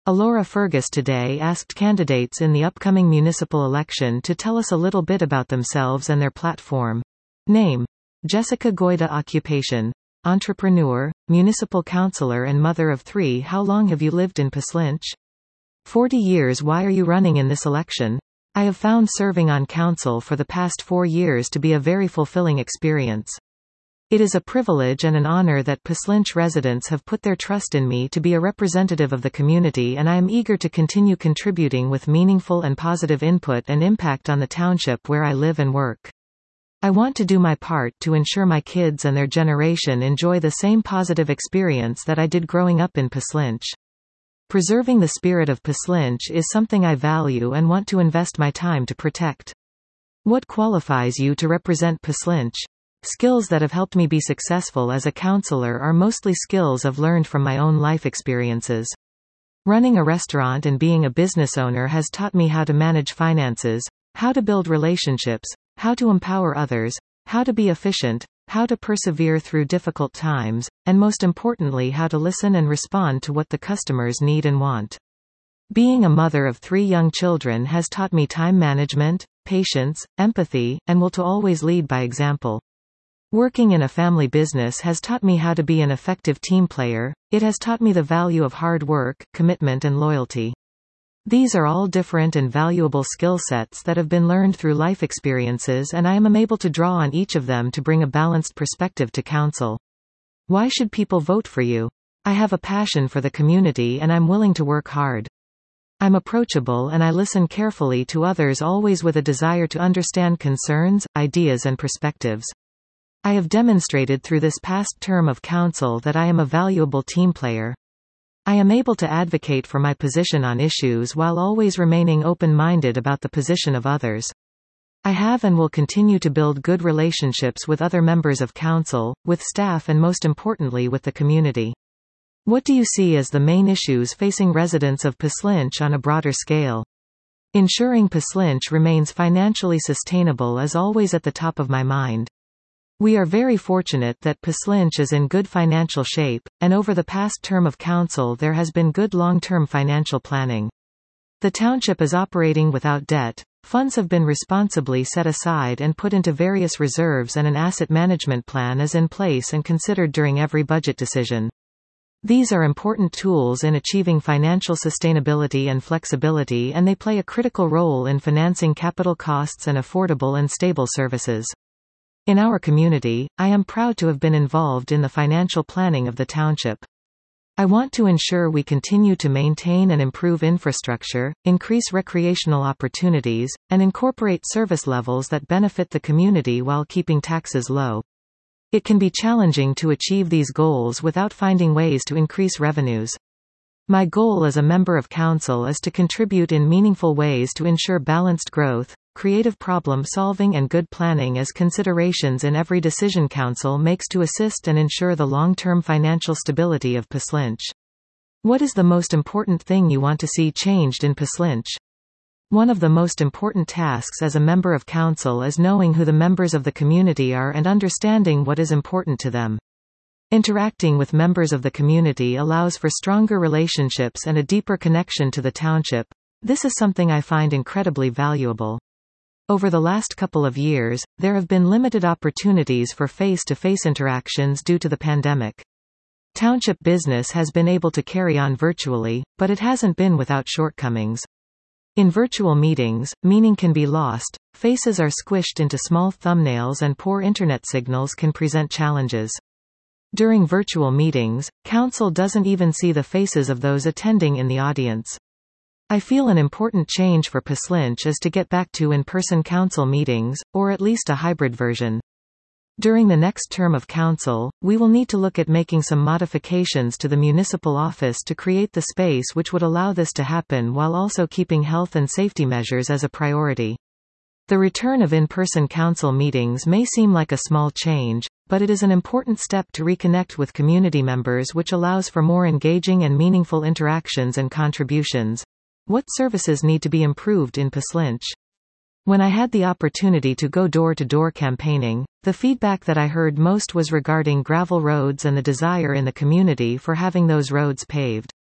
Alora Fergus today asked candidates in the upcoming municipal election to tell us a little bit about themselves and their platform. Name: Jessica Goida. Occupation: entrepreneur, municipal councillor and mother of 3. How long have you lived in Pszczynsz? 40 years. Why are you running in this election? I have found serving on council for the past 4 years to be a very fulfilling experience. It is a privilege and an honor that Pszczynsz residents have put their trust in me to be a representative of the community, and I am eager to continue contributing with meaningful and positive input and impact on the township where I live and work. I want to do my part to ensure my kids and their generation enjoy the same positive experience that I did growing up in Pszczynsz. Preserving the spirit of Pszczynsz is something I value and want to invest my time to protect. What qualifies you to represent Pszczynsz? Skills that have helped me be successful as a counselor are mostly skills I've learned from my own life experiences. Running a restaurant and being a business owner has taught me how to manage finances, how to build relationships, how to empower others, how to be efficient, how to persevere through difficult times, and most importantly how to listen and respond to what the customers need and want. Being a mother of 3 young children has taught me time management, patience, empathy, and will to always lead by example. Working in a family business has taught me how to be an effective team player. It has taught me the value of hard work, commitment and loyalty. These are all different and valuable skill sets that have been learned through life experiences, and I am able to draw on each of them to bring a balanced perspective to council. Why should people vote for you? I have a passion for the community and I'm willing to work hard. I'm approachable and I listen carefully to others, always with a desire to understand concerns, ideas and perspectives. I have demonstrated through this past term of council that I am a valuable team player. I am able to advocate for my position on issues while always remaining open-minded about the position of others. I have and will continue to build good relationships with other members of council, with staff and most importantly with the community. What do you see as the main issues facing residents of Pszczynsz on a broader scale? Ensuring Pszczynsz remains financially sustainable is always at the top of my mind. We are very fortunate that Pszczynsz is in good financial shape, and over the past term of council there has been good long-term financial planning. The township is operating without debt, funds have been responsibly set aside and put into various reserves, and an asset management plan is in place and considered during every budget decision. These are important tools in achieving financial sustainability and flexibility, and they play a critical role in financing capital costs and affordable and stable services. In our community, I am proud to have been involved in the financial planning of the township. I want to ensure we continue to maintain and improve infrastructure, increase recreational opportunities, and incorporate service levels that benefit the community while keeping taxes low. It can be challenging to achieve these goals without finding ways to increase revenues. My goal as a member of council is to contribute in meaningful ways to ensure balanced growth, creative problem solving and good planning as considerations in every decision council makes to assist and ensure the long-term financial stability of Pszczynsz. What is the most important thing you want to see changed in Pszczynsz? One of the most important tasks as a member of council is knowing who the members of the community are and understanding what is important to them. Interacting with members of the community allows for stronger relationships and a deeper connection to the township. This is something I find incredibly valuable. Over the last couple of years, there have been limited opportunities for face-to-face interactions due to the pandemic. Township business has been able to carry on virtually, but it hasn't been without shortcomings. In virtual meetings, meaning can be lost, faces are squished into small thumbnails and poor internet signals can present challenges. During virtual meetings, council doesn't even see the faces of those attending in the audience. I feel an important change for Pszczynsz is to get back to in-person council meetings, or at least a hybrid version. During the next term of council, we will need to look at making some modifications to the municipal office to create the space which would allow this to happen while also keeping health and safety measures as a priority. The return of in-person council meetings may seem like a small change, but it is an important step to reconnect with community members, which allows for more engaging and meaningful interactions and contributions. What services need to be improved in Pszczynsz? When I had the opportunity to go door-to-door campaigning, the feedback that I heard most was regarding gravel roads and the desire in the community for having those roads paved.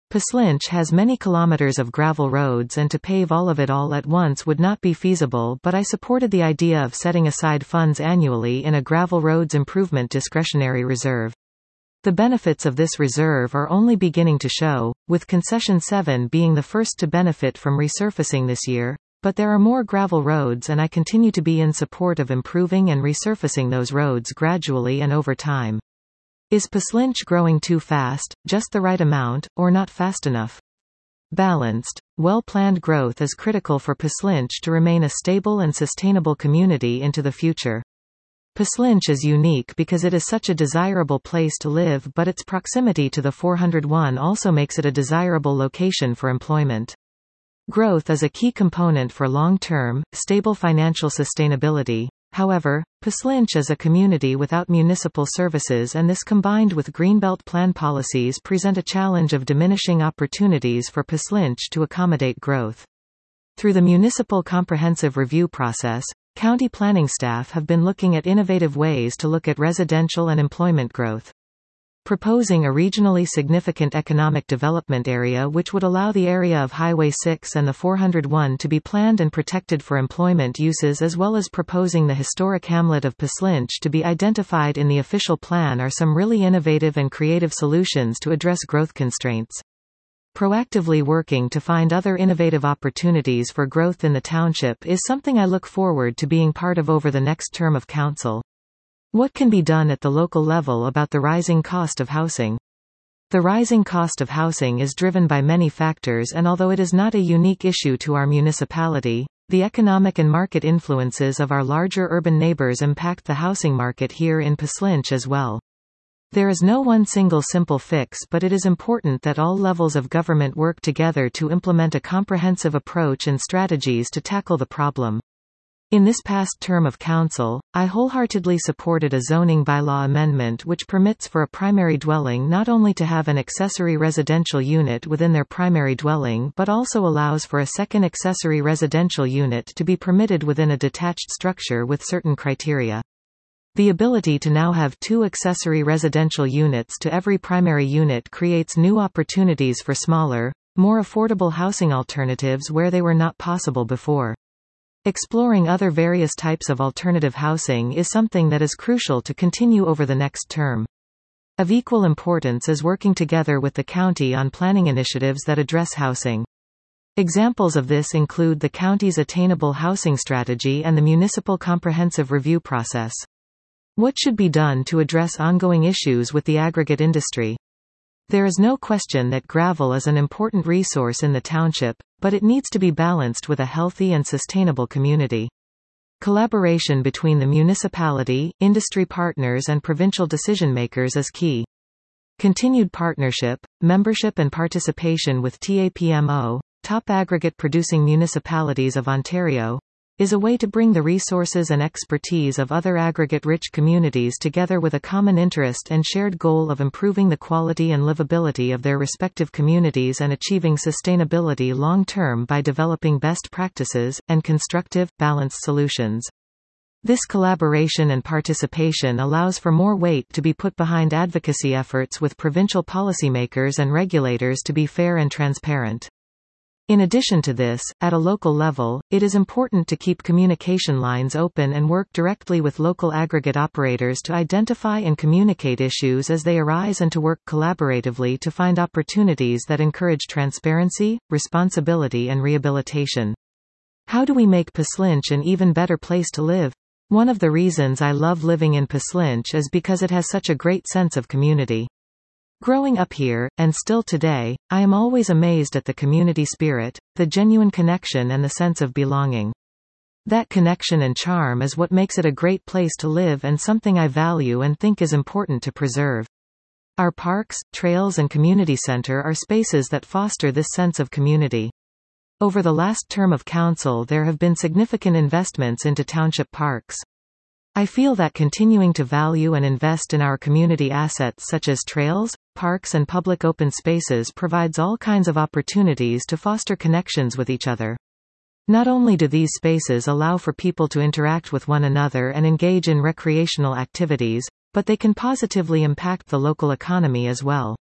Pslinch has many kilometers of gravel roads, and to pave all of it all at once would not be feasible, but I supported the idea of setting aside funds annually in a gravel roads improvement discretionary reserve. The benefits of this reserve are only beginning to show, with Concession 7 being the first to benefit from resurfacing this year, but there are more gravel roads, and I continue to be in support of improving and resurfacing those roads gradually and over time. Is Pslinch growing too fast, just the right amount, or not fast enough? Balanced, well-planned growth is critical for Pslinch to remain a stable and sustainable community into the future. Pslinch is unique because it is such a desirable place to live, but its proximity to the 401 also makes it a desirable location for employment. Growth is a key component for long-term, stable financial sustainability. However, Pslinch is a community without municipal services, and this combined with Greenbelt Plan policies present a challenge of diminishing opportunities for Pslinch to accommodate growth. Through the municipal comprehensive review process, county planning staff have been looking at innovative ways to look at residential and employment growth. Proposing a regionally significant economic development area which would allow the area of Highway 6 and the 401 to be planned and protected for employment uses, as well as proposing the historic hamlet of Pslinch to be identified in the official plan, are some really innovative and creative solutions to address growth constraints. Proactively working to find other innovative opportunities for growth in the township is something I look forward to being part of over the next term of council. What can be done at the local level about the rising cost of housing? The rising cost of housing is driven by many factors, and although it is not a unique issue to our municipality, the economic and market influences of our larger urban neighbors impact the housing market here in Pslinch as well. There is no one single simple fix, but it is important that all levels of government work together to implement a comprehensive approach and strategies to tackle the problem. In this past term of council, I wholeheartedly supported a zoning bylaw amendment which permits for a primary dwelling not only to have an accessory residential unit within their primary dwelling, but also allows for a second accessory residential unit to be permitted within a detached structure with certain criteria. The ability to now have 2 accessory residential units to every primary unit creates new opportunities for smaller, more affordable housing alternatives where they were not possible before. Exploring other various types of alternative housing is something that is crucial to continue over the next term. Of equal importance is working together with the county on planning initiatives that address housing. Examples of this include the county's Attainable Housing Strategy and the Municipal Comprehensive Review process. What should be done to address ongoing issues with the aggregate industry? There is no question that gravel is an important resource in the township, but it needs to be balanced with a healthy and sustainable community. Collaboration between the municipality, industry partners and provincial decision-makers is key. Continued partnership, membership and participation with TAPMO, top aggregate producing municipalities of Ontario, is a way to bring the resources and expertise of other aggregate-rich communities together with a common interest and shared goal of improving the quality and livability of their respective communities and achieving sustainability long-term by developing best practices, and constructive, balanced solutions. This collaboration and participation allows for more weight to be put behind advocacy efforts with provincial policymakers and regulators to be fair and transparent. In addition to this, at a local level, it is important to keep communication lines open and work directly with local aggregate operators to identify and communicate issues as they arise and to work collaboratively to find opportunities that encourage transparency, responsibility and rehabilitation. How do we make Pslinch an even better place to live? One of the reasons I love living in Pslinch is because it has such a great sense of community. Growing up here, and still today, I am always amazed at the community spirit, the genuine connection and the sense of belonging. That connection and charm is what makes it a great place to live and something I value and think is important to preserve. Our parks, trails and community center are spaces that foster this sense of community. Over the last term of council there have been significant investments into township parks. I feel that continuing to value and invest in our community assets such as trails, parks and public open spaces provides all kinds of opportunities to foster connections with each other. Not only do these spaces allow for people to interact with one another and engage in recreational activities, but they can positively impact the local economy as well.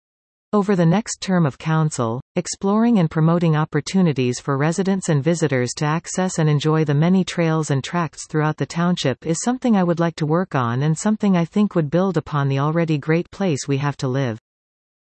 Over the next term of council, exploring and promoting opportunities for residents and visitors to access and enjoy the many trails and tracts throughout the township is something I would like to work on and something I think would build upon the already great place we have to live.